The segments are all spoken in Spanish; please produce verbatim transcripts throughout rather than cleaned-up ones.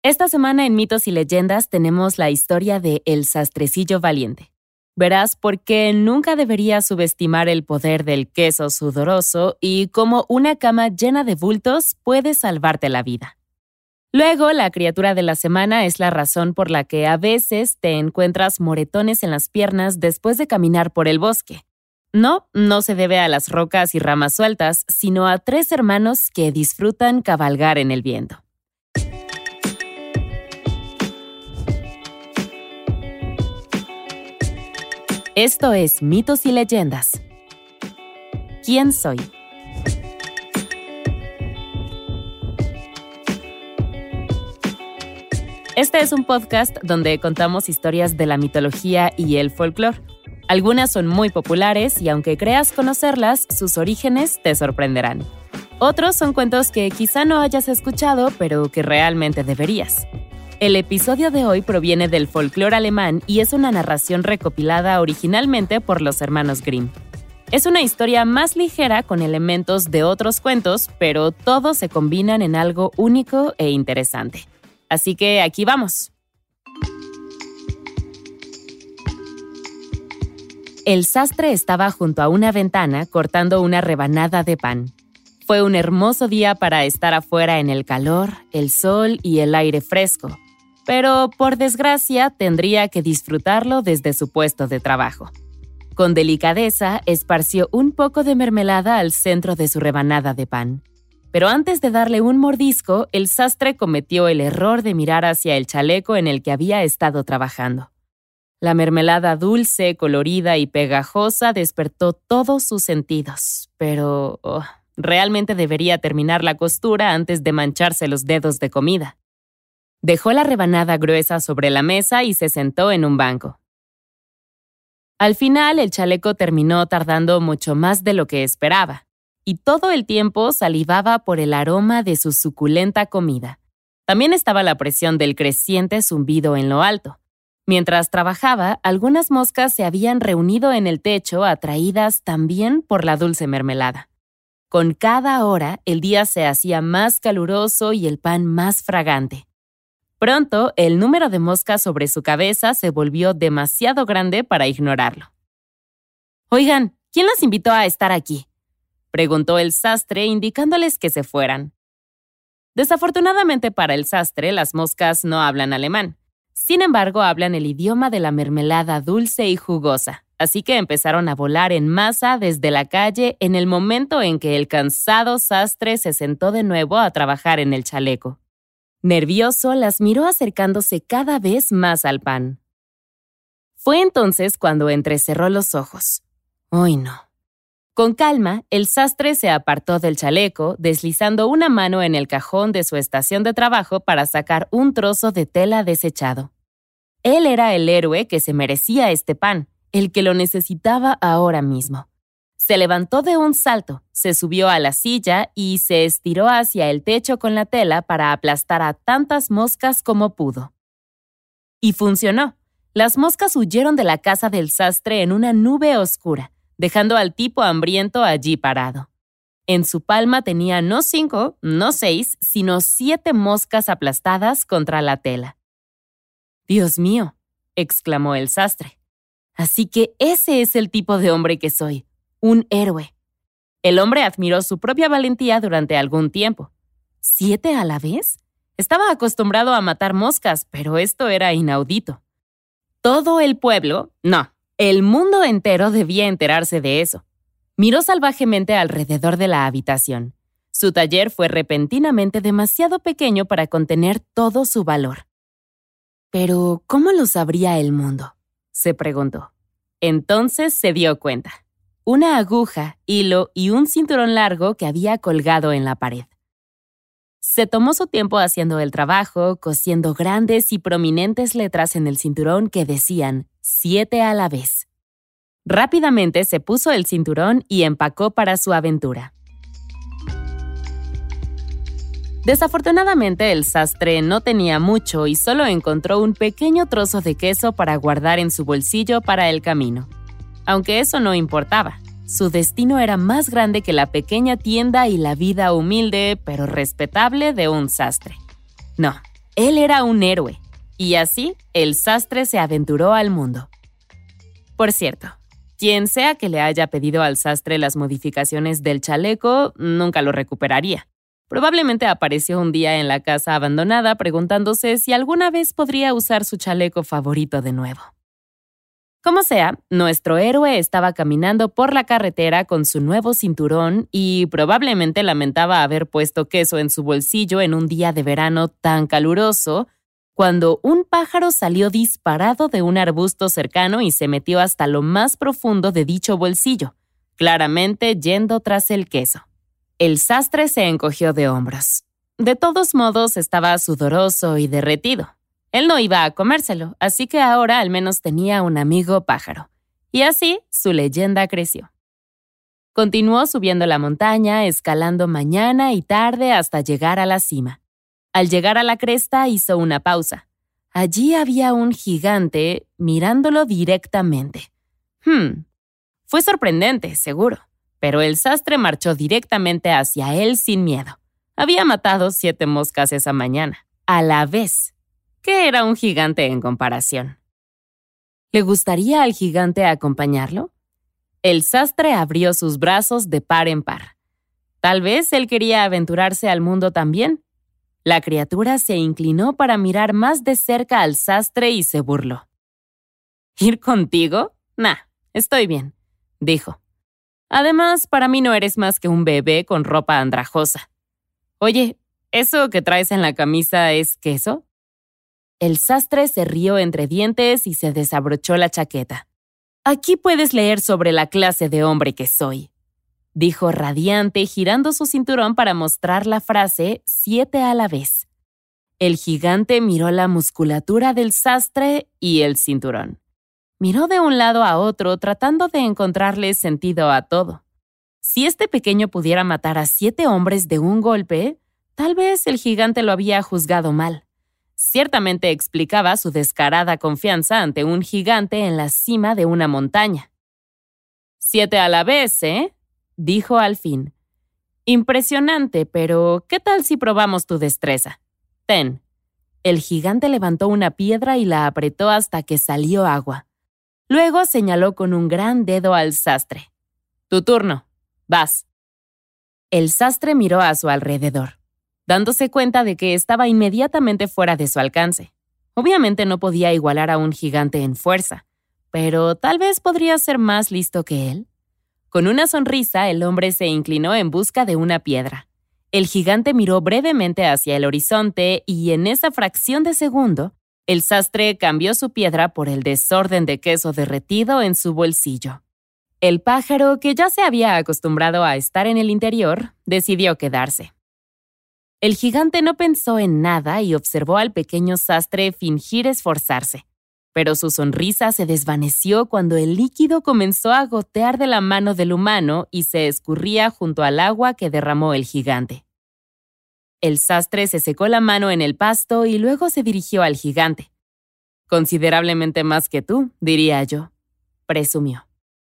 Esta semana en Mitos y Leyendas tenemos la historia de El Sastrecillo Valiente. Verás por qué nunca deberías subestimar el poder del queso sudoroso y cómo una cama llena de bultos puede salvarte la vida. Luego, la criatura de la semana es la razón por la que a veces te encuentras moretones en las piernas después de caminar por el bosque. No, no se debe a las rocas y ramas sueltas, sino a tres hermanos que disfrutan cabalgar en el viento. Esto es Mitos y Leyendas. ¿Quién soy? Este es un podcast donde contamos historias de la mitología y el folclore. Algunas son muy populares y aunque creas conocerlas, sus orígenes te sorprenderán. Otros son cuentos que quizá no hayas escuchado, pero que realmente deberías. El episodio de hoy proviene del folclore alemán y es una narración recopilada originalmente por los hermanos Grimm. Es una historia más ligera con elementos de otros cuentos, pero todos se combinan en algo único e interesante. Así que aquí vamos. El sastre estaba junto a una ventana cortando una rebanada de pan. Fue un hermoso día para estar afuera en el calor, el sol y el aire fresco. Pero, por desgracia, tendría que disfrutarlo desde su puesto de trabajo. Con delicadeza, esparció un poco de mermelada al centro de su rebanada de pan. Pero antes de darle un mordisco, el sastre cometió el error de mirar hacia el chaleco en el que había estado trabajando. La mermelada dulce, colorida y pegajosa despertó todos sus sentidos, pero oh, realmente debería terminar la costura antes de mancharse los dedos de comida. Dejó la rebanada gruesa sobre la mesa y se sentó en un banco. Al final, el chaleco terminó tardando mucho más de lo que esperaba, y todo el tiempo salivaba por el aroma de su suculenta comida. También estaba la presión del creciente zumbido en lo alto. Mientras trabajaba, algunas moscas se habían reunido en el techo, atraídas también por la dulce mermelada. Con cada hora, el día se hacía más caluroso y el pan más fragante. Pronto, el número de moscas sobre su cabeza se volvió demasiado grande para ignorarlo. «Oigan, ¿quién los invitó a estar aquí?», preguntó el sastre, indicándoles que se fueran. Desafortunadamente para el sastre, las moscas no hablan alemán. Sin embargo, hablan el idioma de la mermelada dulce y jugosa, así que empezaron a volar en masa desde la calle en el momento en que el cansado sastre se sentó de nuevo a trabajar en el chaleco. Nervioso, las miró acercándose cada vez más al pan. Fue entonces cuando entrecerró los ojos. ¡Uy, no! Con calma, el sastre se apartó del chaleco, deslizando una mano en el cajón de su estación de trabajo para sacar un trozo de tela desechado. Él era el héroe que se merecía este pan, el que lo necesitaba ahora mismo. Se levantó de un salto, se subió a la silla y se estiró hacia el techo con la tela para aplastar a tantas moscas como pudo. Y funcionó. Las moscas huyeron de la casa del sastre en una nube oscura, dejando al tipo hambriento allí parado. En su palma tenía no cinco, no seis, sino siete moscas aplastadas contra la tela. «Dios mío», exclamó el sastre. «Así que ese es el tipo de hombre que soy, un héroe». El hombre admiró su propia valentía durante algún tiempo. ¿Siete a la vez? Estaba acostumbrado a matar moscas, pero esto era inaudito. Todo el pueblo, no, el mundo entero debía enterarse de eso. Miró salvajemente alrededor de la habitación. Su taller fue repentinamente demasiado pequeño para contener todo su valor. «¿Pero cómo lo sabría el mundo?», se preguntó. Entonces se dio cuenta. Una aguja, hilo y un cinturón largo que había colgado en la pared. Se tomó su tiempo haciendo el trabajo, cosiendo grandes y prominentes letras en el cinturón que decían «siete a la vez». Rápidamente se puso el cinturón y empacó para su aventura. Desafortunadamente, el sastre no tenía mucho y solo encontró un pequeño trozo de queso para guardar en su bolsillo para el camino. Aunque eso no importaba, su destino era más grande que la pequeña tienda y la vida humilde pero respetable de un sastre. No, Él era un héroe, y así el sastre se aventuró al mundo. Por cierto, quien sea que le haya pedido al sastre las modificaciones del chaleco, nunca lo recuperaría. Probablemente apareció un día en la casa abandonada preguntándose si alguna vez podría usar su chaleco favorito de nuevo. Como sea, nuestro héroe estaba caminando por la carretera con su nuevo cinturón y probablemente lamentaba haber puesto queso en su bolsillo en un día de verano tan caluroso, cuando un pájaro salió disparado de un arbusto cercano y se metió hasta lo más profundo de dicho bolsillo, claramente yendo tras el queso. El sastre se encogió de hombros. De todos modos, estaba sudoroso y derretido. Él no iba a comérselo, así que ahora al menos tenía un amigo pájaro. Y así su leyenda creció. Continuó subiendo la montaña, escalando mañana y tarde hasta llegar a la cima. Al llegar a la cresta hizo una pausa. Allí había un gigante mirándolo directamente. Hmm. Fue sorprendente, seguro, pero el sastre marchó directamente hacia él sin miedo. Había matado siete moscas esa mañana, a la vez. ¿Qué era un gigante en comparación? ¿Le gustaría al gigante acompañarlo? El sastre abrió sus brazos de par en par. Tal vez él quería aventurarse al mundo también. La criatura se inclinó para mirar más de cerca al sastre y se burló. ¿Ir contigo? Nah, estoy bien, dijo. Además, para mí no eres más que un bebé con ropa andrajosa. Oye, ¿eso que traes en la camisa es queso? El sastre se rió entre dientes y se desabrochó la chaqueta. Aquí puedes leer sobre la clase de hombre que soy, dijo radiante, girando su cinturón para mostrar la frase siete a la vez. El gigante miró la musculatura del sastre y el cinturón. Miró de un lado a otro tratando de encontrarle sentido a todo. Si este pequeño pudiera matar a siete hombres de un golpe, tal vez el gigante lo había juzgado mal. Ciertamente explicaba su descarada confianza ante un gigante en la cima de una montaña. Siete a la vez, ¿eh? Dijo al fin. Impresionante, pero ¿qué tal si probamos tu destreza? Ten. El gigante levantó una piedra y la apretó hasta que salió agua. Luego señaló con un gran dedo al sastre. Tu turno. Vas. El sastre miró a su alrededor, dándose cuenta de que estaba inmediatamente fuera de su alcance. Obviamente no podía igualar a un gigante en fuerza, pero tal vez podría ser más listo que él. Con una sonrisa, el hombre se inclinó en busca de una piedra. El gigante miró brevemente hacia el horizonte y en esa fracción de segundo, el sastre cambió su piedra por el desorden de queso derretido en su bolsillo. El pájaro, que ya se había acostumbrado a estar en el interior, decidió quedarse. El gigante no pensó en nada y observó al pequeño sastre fingir esforzarse, pero su sonrisa se desvaneció cuando el líquido comenzó a gotear de la mano del humano y se escurría junto al agua que derramó el gigante. El sastre se secó la mano en el pasto y luego se dirigió al gigante. Considerablemente más que tú, diría yo, presumió.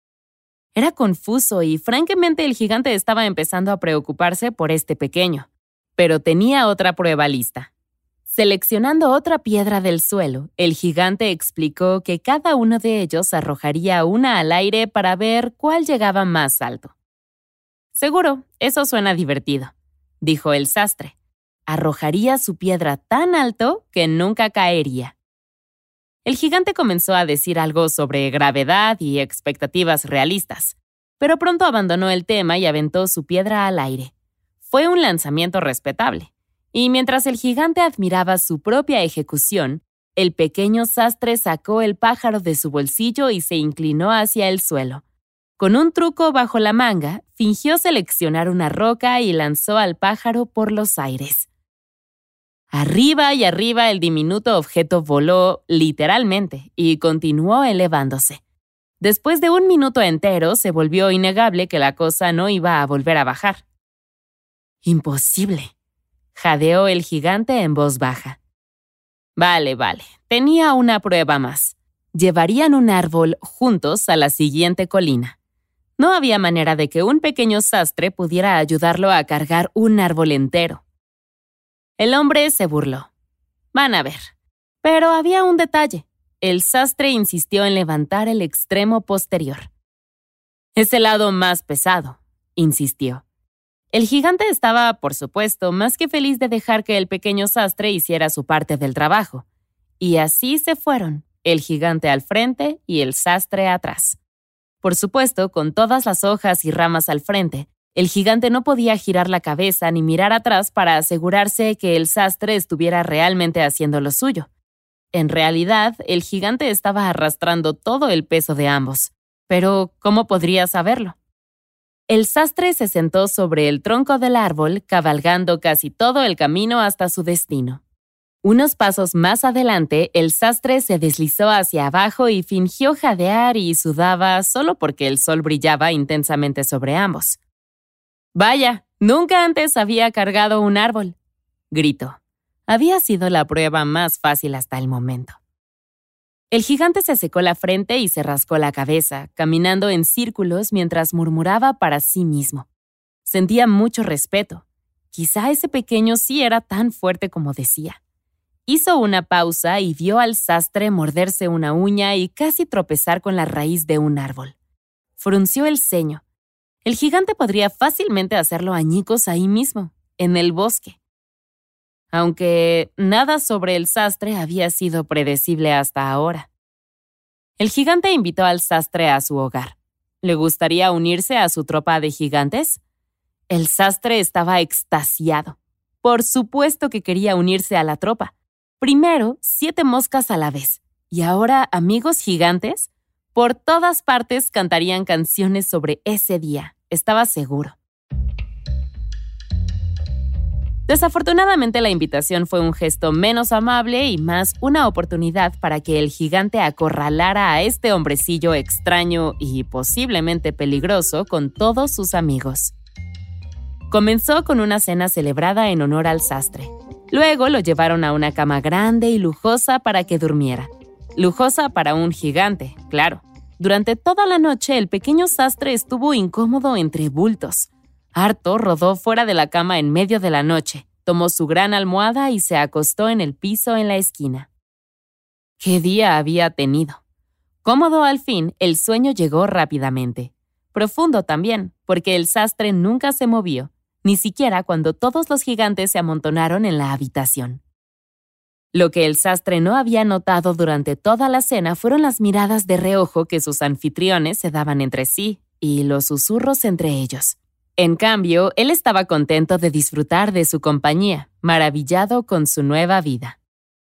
Era confuso y francamente el gigante estaba empezando a preocuparse por este pequeño. Pero tenía otra prueba lista. Seleccionando otra piedra del suelo, el gigante explicó que cada uno de ellos arrojaría una al aire para ver cuál llegaba más alto. Seguro, eso suena divertido, dijo el sastre. Arrojaría su piedra tan alto que nunca caería. El gigante comenzó a decir algo sobre gravedad y expectativas realistas, pero pronto abandonó el tema y aventó su piedra al aire. Fue un lanzamiento respetable, y mientras el gigante admiraba su propia ejecución, el pequeño sastre sacó el pájaro de su bolsillo y se inclinó hacia el suelo. Con un truco bajo la manga, fingió seleccionar una roca y lanzó al pájaro por los aires. Arriba y arriba el diminuto objeto voló, literalmente, y continuó elevándose. Después de un minuto entero, se volvió innegable que la cosa no iba a volver a bajar. Imposible, jadeó el gigante en voz baja. Vale, vale, tenía una prueba más. Llevarían un árbol juntos a la siguiente colina. No había manera de que un pequeño sastre pudiera ayudarlo a cargar un árbol entero. El hombre se burló. Van a ver. Pero había un detalle. El sastre insistió en levantar el extremo posterior. «Es el lado más pesado», insistió. El gigante estaba, por supuesto, más que feliz de dejar que el pequeño sastre hiciera su parte del trabajo. Y así se fueron, el gigante al frente y el sastre atrás. Por supuesto, con todas las hojas y ramas al frente, el gigante no podía girar la cabeza ni mirar atrás para asegurarse que el sastre estuviera realmente haciendo lo suyo. En realidad, el gigante estaba arrastrando todo el peso de ambos. Pero, ¿cómo podría saberlo? El sastre se sentó sobre el tronco del árbol, cabalgando casi todo el camino hasta su destino. Unos pasos más adelante, el sastre se deslizó hacia abajo y fingió jadear y sudaba solo porque el sol brillaba intensamente sobre ambos. «Vaya, nunca antes había cargado un árbol», gritó. Había sido la prueba más fácil hasta el momento. El gigante se secó la frente y se rascó la cabeza, caminando en círculos mientras murmuraba para sí mismo. Sentía mucho respeto. Quizá ese pequeño sí era tan fuerte como decía. Hizo una pausa y vio al sastre morderse una uña y casi tropezar con la raíz de un árbol. Frunció el ceño. El gigante podría fácilmente hacerlo añicos ahí mismo, en el bosque. Aunque nada sobre el sastre había sido predecible hasta ahora. El gigante invitó al sastre a su hogar. ¿Le gustaría unirse a su tropa de gigantes? El sastre estaba extasiado. Por supuesto que quería unirse a la tropa. Primero, siete moscas a la vez. Y ahora, amigos gigantes, por todas partes cantarían canciones sobre ese día. Estaba seguro. Desafortunadamente, la invitación fue un gesto menos amable y más una oportunidad para que el gigante acorralara a este hombrecillo extraño y posiblemente peligroso con todos sus amigos. Comenzó con una cena celebrada en honor al sastre. Luego lo llevaron a una cama grande y lujosa para que durmiera. Lujosa para un gigante, claro. Durante toda la noche, el pequeño sastre estuvo incómodo entre bultos. Harto rodó fuera de la cama en medio de la noche, tomó su gran almohada y se acostó en el piso en la esquina. ¿Qué día había tenido? Cómodo al fin, el sueño llegó rápidamente. Profundo también, porque el sastre nunca se movió, ni siquiera cuando todos los gigantes se amontonaron en la habitación. Lo que el sastre no había notado durante toda la cena fueron las miradas de reojo que sus anfitriones se daban entre sí y los susurros entre ellos. En cambio, él estaba contento de disfrutar de su compañía, maravillado con su nueva vida.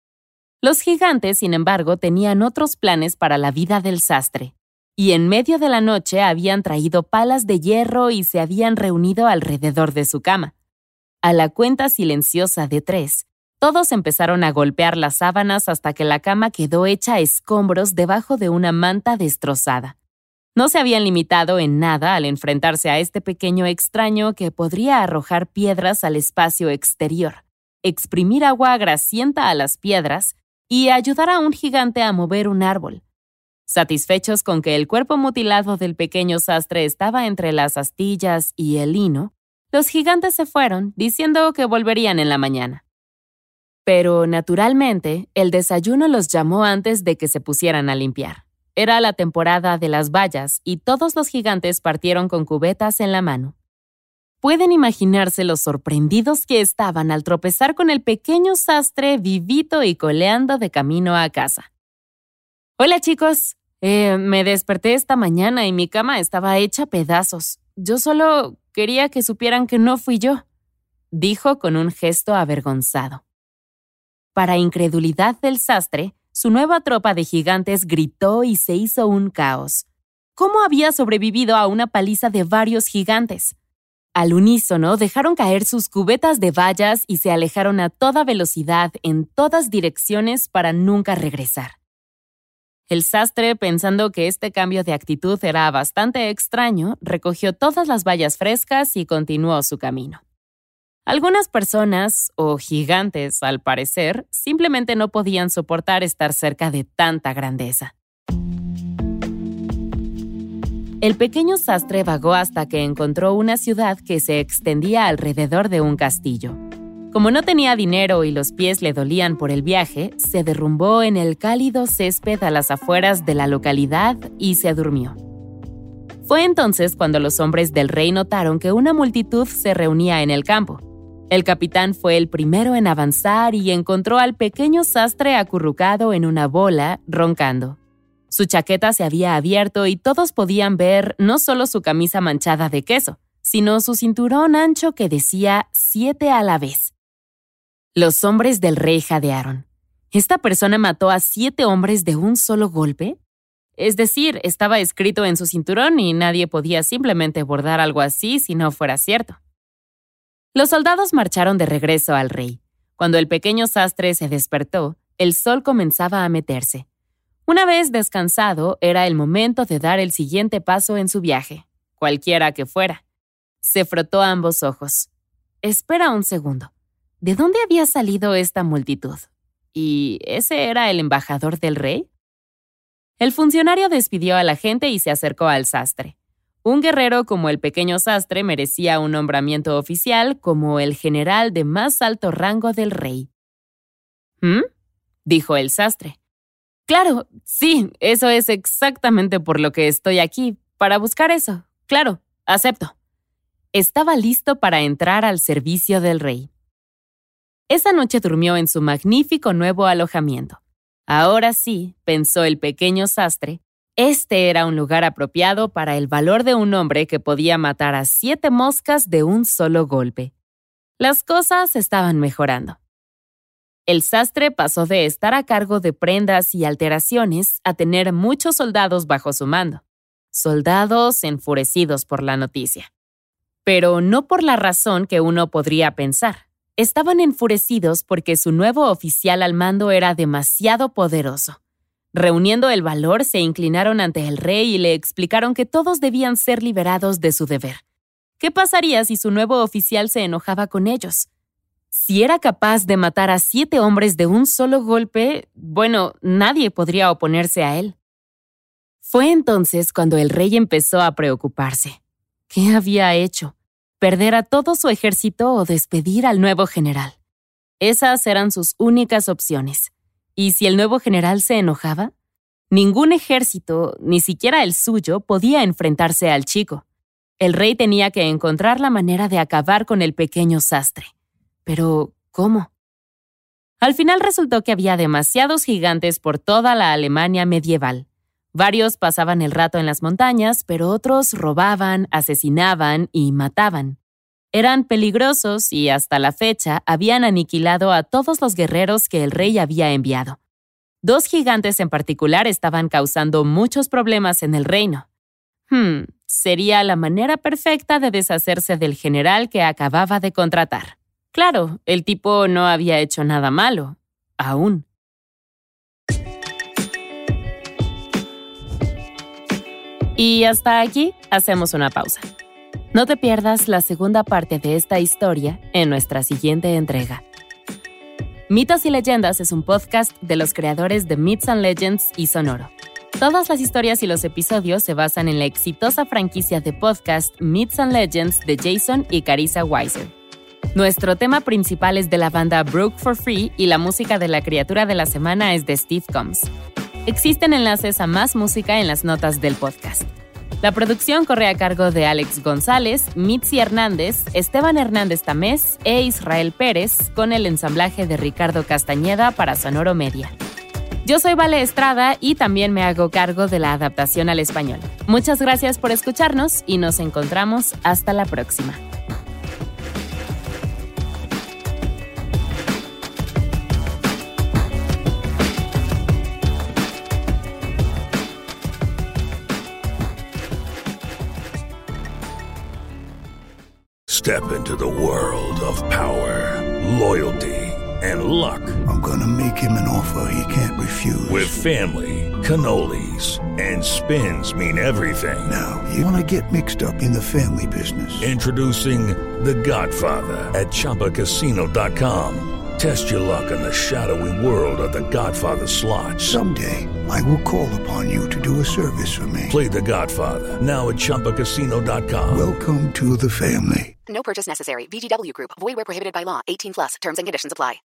Los gigantes, sin embargo, tenían otros planes para la vida del sastre, y en medio de la noche habían traído palas de hierro y se habían reunido alrededor de su cama. A la cuenta silenciosa de tres, todos empezaron a golpear las sábanas hasta que la cama quedó hecha escombros debajo de una manta destrozada. No se habían limitado en nada al enfrentarse a este pequeño extraño que podría arrojar piedras al espacio exterior, exprimir agua grasienta a las piedras y ayudar a un gigante a mover un árbol. Satisfechos con que el cuerpo mutilado del pequeño sastre estaba entre las astillas y el lino, los gigantes se fueron, diciendo que volverían en la mañana. Pero, naturalmente, el desayuno los llamó antes de que se pusieran a limpiar. Era la temporada de las bayas y todos los gigantes partieron con cubetas en la mano. Pueden imaginarse los sorprendidos que estaban al tropezar con el pequeño sastre vivito y coleando de camino a casa. «Hola, chicos. Eh, me desperté esta mañana y mi cama estaba hecha pedazos. Yo solo quería que supieran que no fui yo», dijo con un gesto avergonzado. Para incredulidad del sastre, su nueva tropa de gigantes gritó y se hizo un caos. ¿Cómo había sobrevivido a una paliza de varios gigantes? Al unísono dejaron caer sus cubetas de bayas y se alejaron a toda velocidad en todas direcciones para nunca regresar. El sastre, pensando que este cambio de actitud era bastante extraño, recogió todas las bayas frescas y continuó su camino. Algunas personas, o gigantes al parecer, simplemente no podían soportar estar cerca de tanta grandeza. El pequeño sastre vagó hasta que encontró una ciudad que se extendía alrededor de un castillo. Como no tenía dinero y los pies le dolían por el viaje, se derrumbó en el cálido césped a las afueras de la localidad y se durmió. Fue entonces cuando los hombres del rey notaron que una multitud se reunía en el campo. El capitán fue el primero en avanzar y encontró al pequeño sastre acurrucado en una bola, roncando. Su chaqueta se había abierto y todos podían ver no solo su camisa manchada de queso, sino su cinturón ancho que decía siete a la vez. Los hombres del rey jadearon. ¿Esta persona mató a siete hombres de un solo golpe? Es decir, estaba escrito en su cinturón y nadie podía simplemente bordar algo así si no fuera cierto. Los soldados marcharon de regreso al rey. Cuando el pequeño sastre se despertó, el sol comenzaba a meterse. Una vez descansado, era el momento de dar el siguiente paso en su viaje, cualquiera que fuera. Se frotó ambos ojos. Espera un segundo. ¿De dónde había salido esta multitud? ¿Y ese era el embajador del rey? El funcionario despidió a la gente y se acercó al sastre. Un guerrero como el pequeño sastre merecía un nombramiento oficial como el general de más alto rango del rey. ¿Mm? Dijo el sastre. Claro, sí, eso es exactamente por lo que estoy aquí, para buscar eso. Claro, acepto. Estaba listo para entrar al servicio del rey. Esa noche durmió en su magnífico nuevo alojamiento. Ahora sí, pensó el pequeño sastre, este era un lugar apropiado para el valor de un hombre que podía matar a siete moscas de un solo golpe. Las cosas estaban mejorando. El sastre pasó de estar a cargo de prendas y alteraciones a tener muchos soldados bajo su mando. Soldados enfurecidos por la noticia. Pero no por la razón que uno podría pensar. Estaban enfurecidos porque su nuevo oficial al mando era demasiado poderoso. Reuniendo el valor, se inclinaron ante el rey y le explicaron que todos debían ser liberados de su deber. ¿Qué pasaría si su nuevo oficial se enojaba con ellos? Si era capaz de matar a siete hombres de un solo golpe, bueno, nadie podría oponerse a él. Fue entonces cuando el rey empezó a preocuparse. ¿Qué había hecho? ¿Perder a todo su ejército o despedir al nuevo general? Esas eran sus únicas opciones. ¿Y si el nuevo general se enojaba? Ningún ejército, ni siquiera el suyo, podía enfrentarse al chico. El rey tenía que encontrar la manera de acabar con el pequeño sastre. Pero, ¿cómo? Al final resultó que había demasiados gigantes por toda la Alemania medieval. Varios pasaban el rato en las montañas, pero otros robaban, asesinaban y mataban. Eran peligrosos y hasta la fecha habían aniquilado a todos los guerreros que el rey había enviado. Dos gigantes en particular estaban causando muchos problemas en el reino. Hmm, sería la manera perfecta de deshacerse del general que acababa de contratar. Claro, el tipo no había hecho nada malo, aún. Y hasta aquí hacemos una pausa. No te pierdas la segunda parte de esta historia en nuestra siguiente entrega. Mitos y Leyendas es un podcast de los creadores de Myths and Legends y Sonoro. Todas las historias y los episodios se basan en la exitosa franquicia de podcast Myths and Legends de Jason y Carissa Weiser. Nuestro tema principal es de la banda Broke for Free y la música de la criatura de la semana es de Steve Combs. Existen enlaces a más música en las notas del podcast. La producción corre a cargo de Alex González, Mitzi Hernández, Esteban Hernández Tamés e Israel Pérez, con el ensamblaje de Ricardo Castañeda para Sonoro Media. Yo soy Vale Estrada y también me hago cargo de la adaptación al español. Muchas gracias por escucharnos y nos encontramos hasta la próxima. Step into the world of power, loyalty, and luck. I'm gonna make him an offer he can't refuse. With family, cannolis, and spins mean everything. Now, you wanna get mixed up in the family business. Introducing The Godfather at Chumba Casino dot com. Test your luck in the shadowy world of The Godfather slot. Someday, I will call upon you to do a service for me. Play The Godfather, now at Chumba Casino dot com. Welcome to the family. No purchase necessary. V G W Group. Void where prohibited by law. eighteen plus. Terms and conditions apply.